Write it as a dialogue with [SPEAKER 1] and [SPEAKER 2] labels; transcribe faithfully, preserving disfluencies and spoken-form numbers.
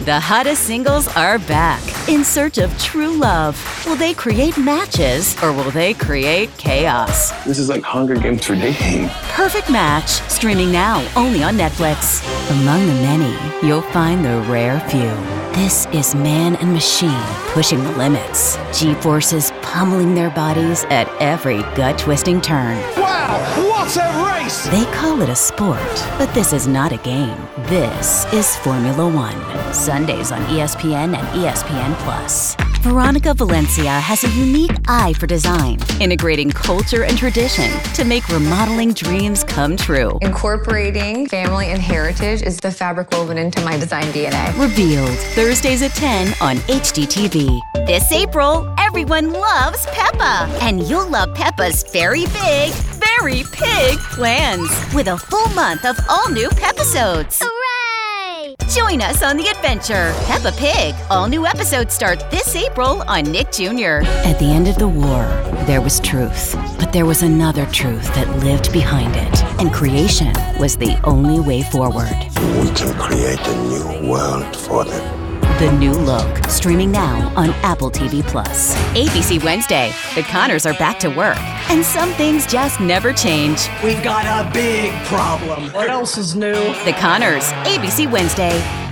[SPEAKER 1] The hottest singles are back in search of true love. Will they create matches or will they create chaos?
[SPEAKER 2] This is like Hunger Games for dating.
[SPEAKER 1] Perfect Match, streaming now only on Netflix. Among the many, you'll find the rare few. This is man and machine pushing the limits. G-forces pummeling their bodies at every gut-twisting turn.
[SPEAKER 3] Wow, what a race!
[SPEAKER 1] They call it a sport, but this is not a game. This is Formula One. Sundays on E S P N and E S P N Plus. Veronica Valencia has a unique eye for design, integrating culture and tradition to make remodeling dreams come true.
[SPEAKER 4] Incorporating family and heritage is the fabric woven into my design D N A.
[SPEAKER 1] Revealed Thursdays at ten on H D T V. This April, everyone loves Peppa, and you'll love Peppa's very big, very pig plans with a full month of all new Peppasodes.
[SPEAKER 5] Hooray!
[SPEAKER 1] Join us on the adventure. Peppa Pig. All new episodes start this April on Nick Junior At the end of the war, there was truth. But there was another truth that lived behind it. And creation was the only way forward.
[SPEAKER 6] We can create a new world for them.
[SPEAKER 1] The New Look, streaming now on Apple T V Plus. A B C Wednesday. The Connors are back to work. And some things just never change.
[SPEAKER 3] We've got a big problem. What else is new?
[SPEAKER 1] The Connors. A B C Wednesday.